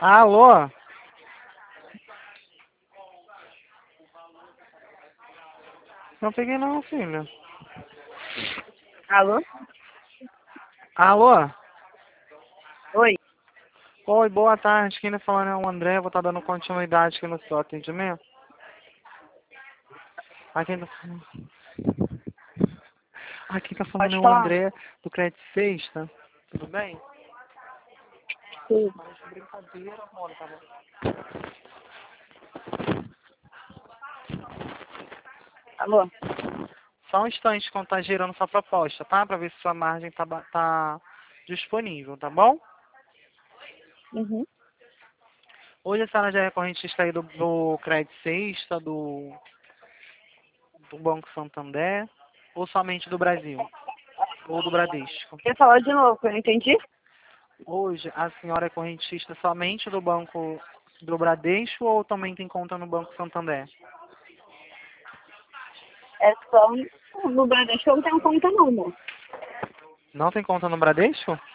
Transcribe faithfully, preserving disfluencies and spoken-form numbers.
Alô? Não peguei não, filha. Alô? Alô? Oi. Oi, boa tarde. Quem tá falando é o André. Vou estar dando continuidade aqui no seu atendimento. Aqui quem tá falando... Ah, quem tá falando é Pode o falar. André do Crédito Sexta. Tudo bem? Sim. Parece brincadeira, amor, tá bom? Alô? Só um instante quando tá girando sua proposta, tá? Pra ver se sua margem tá, ba- tá disponível, tá bom? Uhum. Hoje a senhora já é correntista aí do, do Crédito Sexta, do, do Banco Santander, ou somente do Brasil? Ou do Bradesco? Quer falar de novo, que eu não entendi? Hoje a senhora é correntista somente do Banco do Bradesco ou também tem conta no Banco Santander? É só no Bradesco eu não tenho conta não, amor. Não tem conta no Bradesco?